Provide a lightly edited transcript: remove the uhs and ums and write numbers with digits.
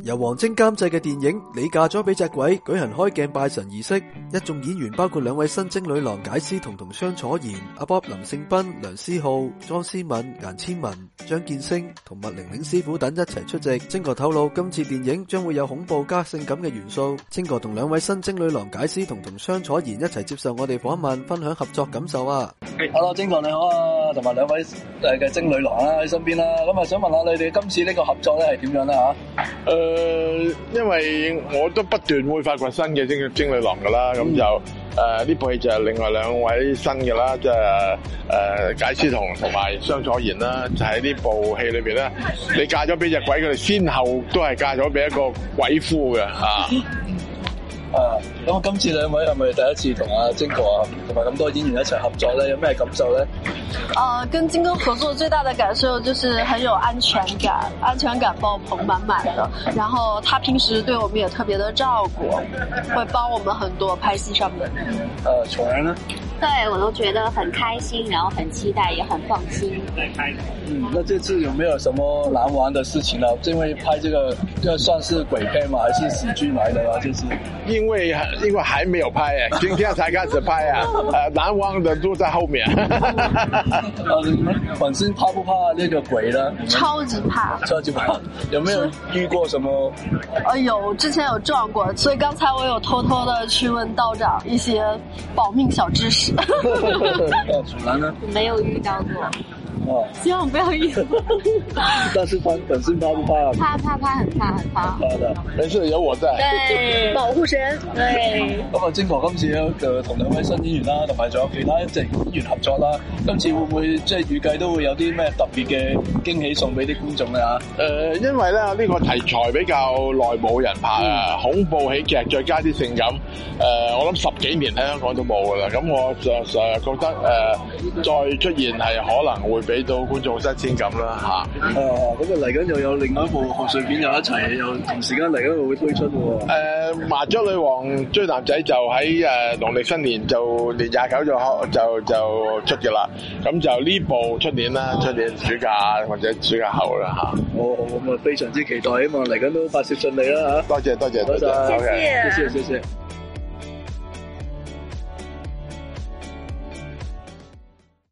由王晶監製嘅電影《你嫁咗俾隻鬼》舉行開鏡拜神儀式，一眾演員包括兩位新精女郎解思彤同商楚賢、阿 Bob 林盛斌、梁思浩、莊思敏、顏千文、張建升同麥玲玲師傅等一齊出席。晶哥透露今次電影將會有恐怖加性感嘅元素。晶哥同兩位新精女郎解思彤同商楚賢一齊接受我哋訪問，分享合作感受啊！Hello， 晶哥你好啊，同埋兩位嘅精女郎啦喺身邊啦，咁啊想問下你哋今次呢個合作咧係點樣咧吓？ 因為我都不斷會發掘新嘅精女郎噶啦，咁就呢部戲就係另外兩位新嘅啦，即係解思彤同埋商楚賢啦，就喺呢部戲裏邊咧，你嫁咗俾隻鬼，佢哋先後都係嫁咗俾一個鬼夫嘅吓。 咁今次兩位係咪第一次同阿晶哥啊，同埋咁多演員一齊合作咧？有咩感受咧？ 跟晶哥合作最大的感受就是很有安全感，安全感爆棚滿滿的。然後他平時對我們也特別的照顧，會幫我們很多拍戲上面。 楚然呢？ 對，我都覺得很開心，然後很期待，也很放心。 那這次有沒有什麼難忘的事情呢？因為拍這個算是鬼片嘛，還是喜劇來的啊？這次因為還沒有拍今天才開始拍難忘的都在後面。 你們本身怕不怕那個鬼呢？ 超級怕， 超級怕。有沒有遇過什麼？ 有，之前有撞過，所以剛才我有偷偷的去問道長一些保命小知識。 楚然呢？ 沒有遇到過。 希望不要遇到。 但是本身怕不怕？ 怕，很怕。 怕的， 沒事，有我在。 對，保護神。對。 咁啊，晶哥今次咧就同兩位新演員啦，同埋仲有其他一隻演員合作啦。今次會唔會即係預計都會有啲咩特別嘅驚喜送俾啲觀眾咧嚇？ 因為咧呢個題材比較耐冇人拍啊，恐怖喜劇再加啲性感，我諗10幾年喺香港都冇噶啦。咁我就覺得再出現係可能會俾到觀眾新鮮感啦嚇。 咁啊嚟緊又有另外一部賀歲片又一齊又同時間嚟緊會推出喎。 麻雀女王追男仔就喺農曆新年就年29就出嘅啦。咁就呢部出年啦，出年暑假或者暑假後啦嚇。 好，咁啊非常之期待，希望嚟緊都拍攝順利啦嚇。 多謝， 謝謝。